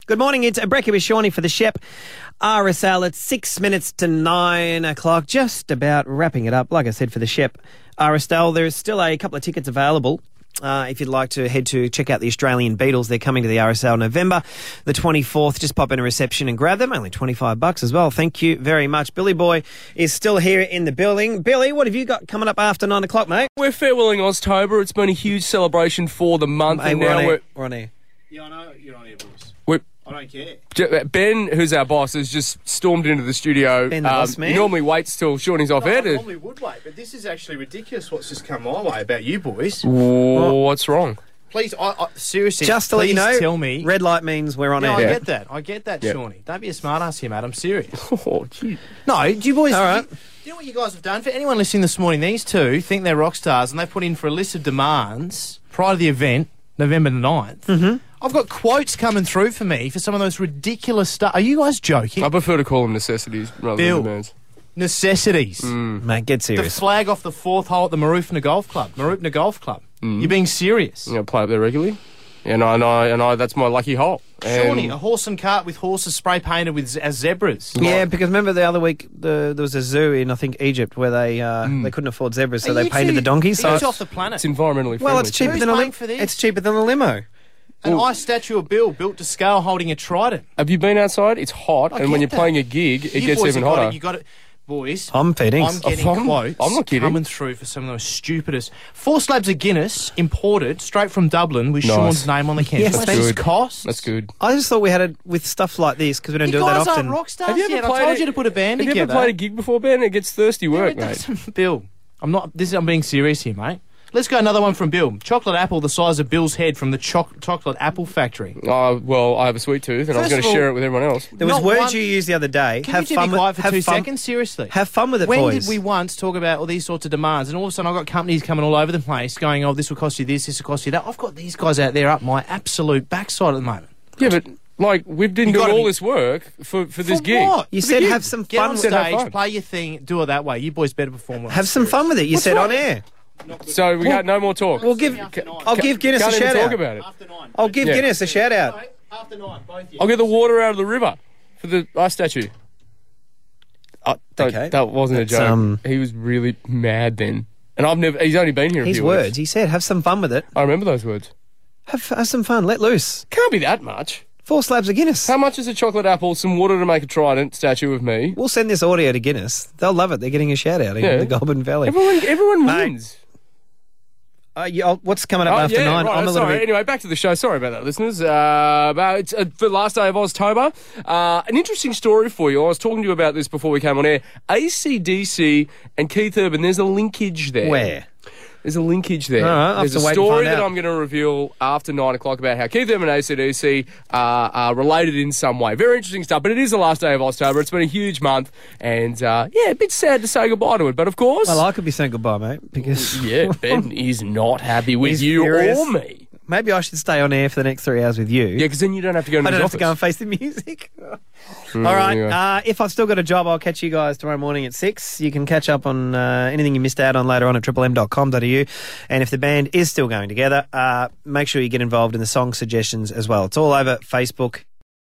Good morning, it's Brecky with Shawnee for the Shep RSL. It's 6 minutes to 9 o'clock, just about wrapping it up. Like I said, for the Shep RSL, there's still a couple of tickets available. If you'd like to head to check out the Australian Beatles, they're coming to the RSL November the 24th. Just pop in a reception and grab them. Only $25 as well. Thank you very much. Billy Boy is still here in the building. Billy, what have you got coming up after 9 o'clock, mate? We're farewelling Oztober. It's been a huge celebration for the month. Hey, and we're now on air. Yeah, I know you're on here, boys. I don't care. Ben, who's our boss, has just stormed into the studio. Ben, the boss man. He normally waits till Shawnee's off air. I normally would wait, but this is actually ridiculous what's just come my way about you boys. What's wrong? Please, seriously, Just to let you please know, tell me. red light means we're on Yeah, air. I get that, Yeah. Shawnee. Don't be a smart-ass here, mate. I'm serious. Oh, gee. No, do you boys... All right. Do you know what you guys have done? For anyone listening this morning, these two think they're rock stars, and they put in for a list of demands prior to the event, November the 9th. Mm-hmm. I've got quotes coming through for me for some of those ridiculous stuff. Are you guys joking? I prefer to call them necessities rather Bill. than demands. Necessities. Mate, get The serious. flag off the fourth hole at the Marupna Golf Club. You're being serious. You know, play up there regularly. And I that's my lucky hole. Shawnee, a horse and cart with horses spray painted with as zebras. Yeah, because remember the other week there was a zoo in, I think, Egypt where they couldn't afford zebras, so Are they you painted two- the donkeys. are you So two off the planet. It's environmentally friendly. well, it's cheaper Who's than a paying for this? It's cheaper than a limo. An ice statue of Bill built to scale holding a trident. Have you been outside? It's hot, I and when get you're that. playing a gig, it You gets boys even have got hotter. it. You got it. Boys, I'm feeding. I'm getting quotes I'm not kidding. coming through for some of those stupidest. 4 slabs of Guinness imported straight from Dublin with Nice. Sean's name on the can. Yes, How much that's does good. it cost? That's good. I just thought we had it with stuff like this because we don't You do it that guys often. aren't rock stars Have you ever yet. I played told a- you to put a band Have you together. ever played a gig before, Ben? It gets thirsty work, it mate. doesn't- Bill, I'm being serious here, mate. Let's go another one from Bill. Chocolate apple the size of Bill's head from the chocolate apple factory. Well, I have a sweet tooth, and I was First going of to all- share it with everyone else. There was Not words one- you used the other day. Can have you two fun be quiet for have 2 fun, seconds? Seriously. Have fun with it, When boys. did we once talk about all these sorts of demands, and all of a sudden I've got companies coming all over the place going, oh, this will cost you this will cost you that. I've got these guys out there up my absolute backside at the moment. Yeah, but like we've been You doing gotta all be- this work for this gig. What? You For said the have gig. some Get fun on with it. Have stage, fun. play your thing, do it that way. You boys better perform well. Have some fun with it. You said right? on air. So we got no more talk. We'll give. I'll give Guinness a Can't even shout talk out. about it. After 9. I'll give Yeah. Guinness a shout out. After 9, both of you. I'll get the water out of the river for the ice statue. Okay. That wasn't a That's, joke. He was really mad then, and he's only been here a His few words. weeks. He said, "Have some fun with it. I remember those words. Have some fun. Let loose. Can't be that much. 4 slabs of Guinness. How much is a chocolate apple, some water to make a trident statue of me? We'll send this audio to Guinness. They'll love it. They're getting a shout out Yeah. in the Goulburn Valley. Everyone Mate. wins. What's coming up after 9? Right, I'm a little sorry. bit. Anyway, back to the show. Sorry about that, listeners. It's the last day of Oztober. An interesting story for you. I was talking to you about this before we came on air. AC/DC and Keith Urban, there's a linkage there. Where? There's a linkage there. All right, I'll have There's to a wait and story find that out. I'm going to reveal after 9 o'clock about how Keith Urban and AC/DC are related in some way. Very interesting stuff, but it is the last day of Oztober. It's been a huge month, and a bit sad to say goodbye to it. But of course, Well, I could be saying goodbye, mate, because yeah, Ben is not happy with He's you furious. or me. maybe I should stay on air for the next 3 hours with you. Yeah, because then you don't have to go into I don't his have to go and office. face the music. All right. yeah. If I've still got a job, I'll catch you guys tomorrow morning at 6. You can catch up on anything you missed out on later on at triplem.com.au. And if the band is still going together, make sure you get involved in the song suggestions as well. It's all over Facebook,